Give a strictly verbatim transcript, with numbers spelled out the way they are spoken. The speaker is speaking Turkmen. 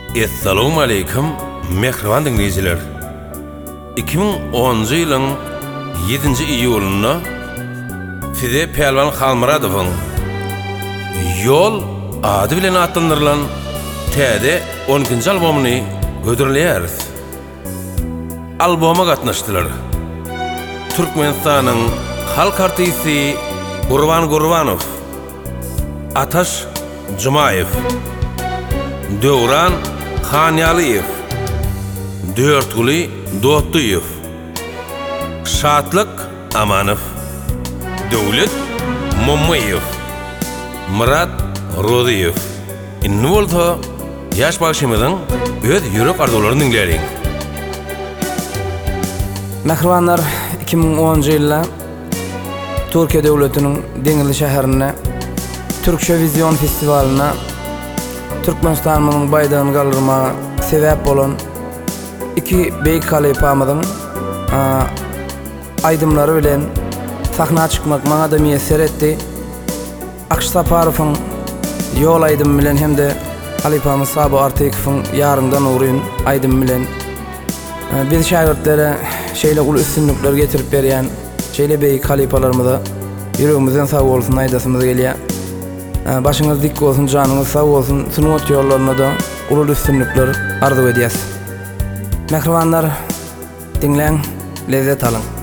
Assalamu alaikum, mehriban dinleyiciler. iki bin onuncu ýylyň ýedinji iýulunda Fide Pelvan Halmuradowyň Ýol ady bilen atlandyrylan täze on ikinji albomuny gödürilýär. Alboma gatnaşdylar Türkmenistanyň halk artisti Gurban Gurbanow, Ataş Jumayew, Döwran Hanyaliyev, Dörtguli Dotduyev, Şatlyk Amanow, Döwlet Mommayev, Murat Roziyev. Inni bolsa ýaş başymyzyň öz ýürek arzularyny dinleýärin. Mehribanlar, iki bin onuncu ýylda Türkiýe döwletiniň Deňizli şäherine Türkçe Vizion Festivalyna Türkmenistanyň baýdagyny galyrmaga sebäp bolan iki beýik halypamyzyň aýdymlary bilen sahna çykmak maňa da meýser etdi. Akş Saparowyň ýol aýdym bilen hemde halypamy Sabo Artekowyň ýaryndan uryn aýdym bilen biz şagirdlere şeýle gul üstünlükler getirip berýän şeýle beýik halypalarymyza ýüregimizden sag bolsun aýdasymyz gelýär. Başyňyz dik bolsun, janyňyz sag bolsun, sunuwat ýollaryna da ulul üstünlükler arzu edýäs. Mehribanlar, dinleň, lezzet alın.